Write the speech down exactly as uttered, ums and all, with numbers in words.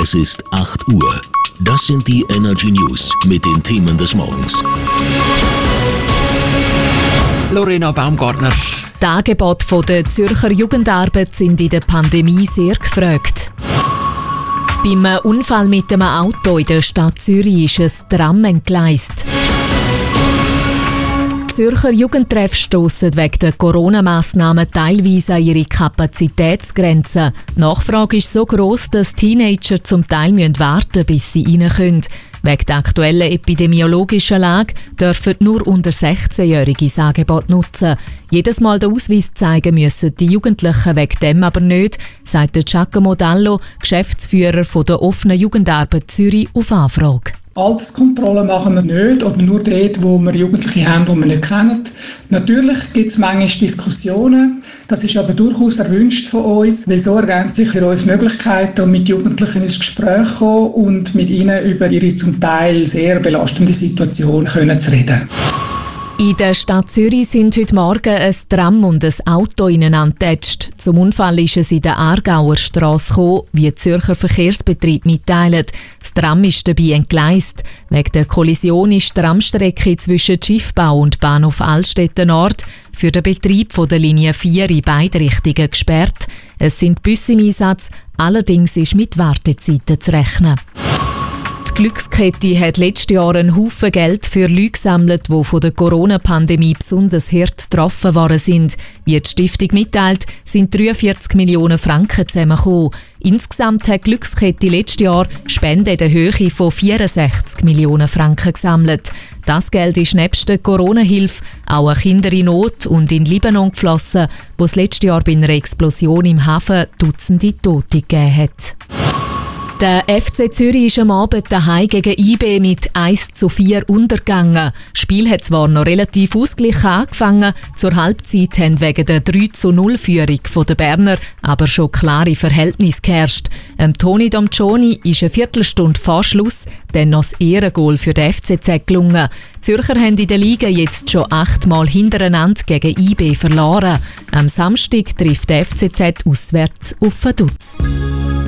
Es ist acht Uhr. Das sind die Energy News mit den Themen des Morgens. Lorena Baumgartner. Die Angebote der Zürcher Jugendarbeit sind in der Pandemie sehr gefragt. Beim Unfall mit einem Auto in der Stadt Zürich ist ein Tram entgleist. Die Zürcher Jugendtreff stossen wegen der Corona-Massnahmen teilweise an ihre Kapazitätsgrenzen. Die Nachfrage ist so gross, dass Teenager zum Teil warten müssen, bis sie rein können. Wegen der aktuellen epidemiologischen Lage dürfen nur unter sechzehnjährige das Angebot nutzen. Jedes Mal den Ausweis zeigen müssen die Jugendlichen wegen dem aber nicht, sagt Giacomo Dallo, Geschäftsführer der offenen Jugendarbeit Zürich, auf Anfrage. Alterskontrollen machen wir nicht oder nur dort, wo wir Jugendliche haben, die wir nicht kennen. Natürlich gibt es manchmal Diskussionen, das ist aber durchaus erwünscht von uns, weil so ergänzt sich für uns Möglichkeiten, um mit Jugendlichen ins Gespräch zu kommen und mit ihnen über ihre zum Teil sehr belastende Situation können zu reden. In der Stadt Zürich sind heute Morgen ein Tram und ein Auto ineinander getatscht. Zum Unfall ist es in der Aargauer Strasse gekommen, wie der Zürcher Verkehrsbetrieb mitteilt. Das Tram ist dabei entgleist. Wegen der Kollision ist die Tramstrecke zwischen Schiffbau und Bahnhof Altstetten Nord für den Betrieb von der Linie vier in beide Richtungen gesperrt. Es sind Busse im Einsatz, allerdings ist mit Wartezeiten zu rechnen. Die Glückskette hat letztes Jahr einen Haufen Geld für Leute gesammelt, die von der Corona-Pandemie besonders hart getroffen worden sind. Wie die Stiftung mitteilt, sind dreiundvierzig Millionen Franken zusammengekommen. Insgesamt hat die Glückskette letztes Jahr Spenden in der Höhe von vierundsechzig Millionen Franken gesammelt. Das Geld ist nebst der Corona-Hilfe auch an Kinder in Not und in Libanon geflossen, wo es letztes Jahr bei einer Explosion im Hafen Dutzende Tote gegeben hat. Der F C Zürich ist am Abend daheim gegen I B mit eins zu vier untergegangen. Das Spiel hat zwar noch relativ ausgeglichen angefangen, zur Halbzeit haben wegen der drei zu null Führung der Berner aber schon klare Verhältnisse geherrscht. Ähm, Toni Domcioni ist eine Viertelstunde vor Schluss dann noch das Ehrengoal für den F C Z gelungen. Die Zürcher haben in der Liga jetzt schon achtmal hintereinander gegen I B verloren. Am Samstag trifft der F C Z auswärts auf Vaduz.